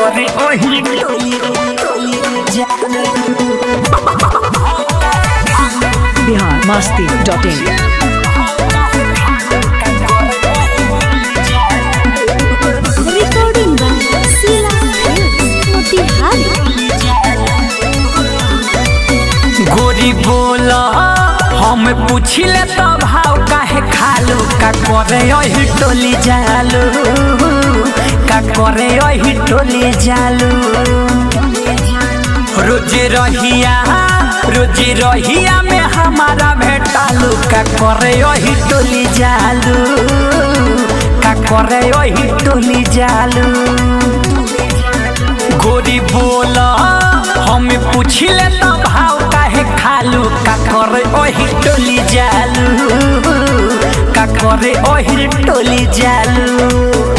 करे ओही टोली जालू। biharmasti.in Recording by Sila Motihari। गोरी बोला हम पूछिले तो भाव काहे खालू का करे ओही टोली जालू का करे ओही टोली जालू। रोज रहिया में हमारा भेटालू का करे ओही टोली जालू का करे ओही टोली जालू। गोरी बोला हम पूछिले तो भाव काहे खालू का करे ओही टोली जालू का करे ओही टोली जालू।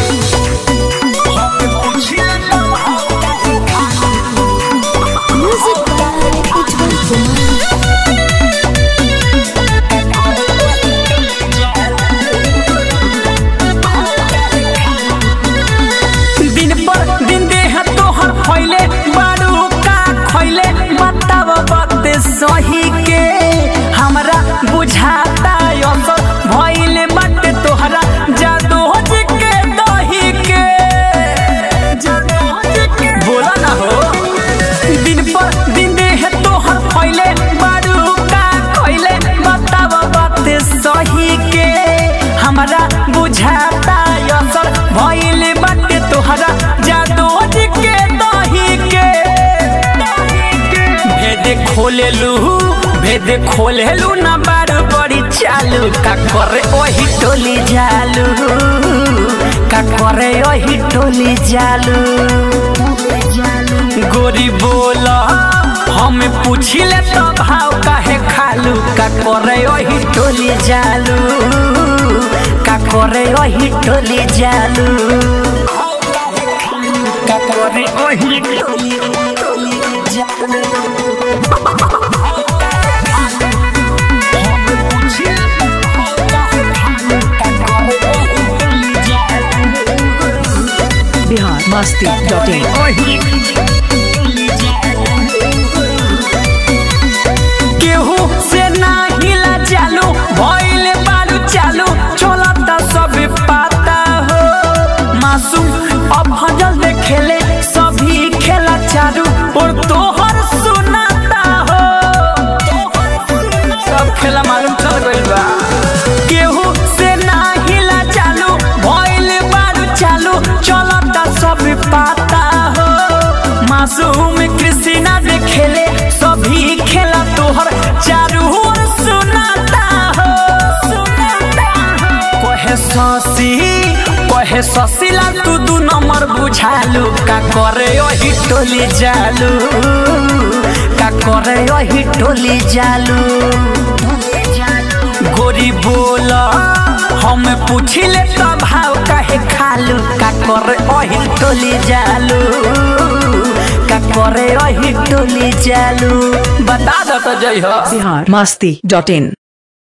Music by Ujjwal Kumar। दिन पर दिन देह तोहर फैले बारू का खैले बताव बाते सही के हमरा बुझाता असर भइले बाटे तोहरा जादू के दही के बोला ना हो। दिन पर दिन देह तोहर फैले बारू का खैले बताव बाते सही के हमरा बुझाता असर भइले बाटे तोहरा जादू के दही के। भेद खोलेलू ना बार बड़ी चालू का करे ओही टोली जालू का करे ओही टोली जालू। गोरी बोला हम पूछिले तो भाव काहे खालू का करे ओही टोली जालू का करे ओही टोली जालू का करे ओही टोली जालू। biharmasti.in केहू से ना हिला चालू भइले बालू चालू चलता सब पाता हो। मासूम अब हजल देखेले सभी खेला चालू और तोहर सुनाता हो। सब खेला मालूम चल गइल बा। केहू से ना हिला चालू भइले बालू चालू चलता सब पाता हो। मासूम कृष्णा देखेले सभी खेला तोहर चारू ओर सुनाता हो। कहे शशिला तू दू नंबर बुझालू का करे ओही टोली जालू का करे ओही टोली जालू। गोरी बोला हम पूछिले तो भाव काहे खालू का करे ओही टोली जालू का करे ओही टोली जालू। बता दो तो जय हो। biharmasti.in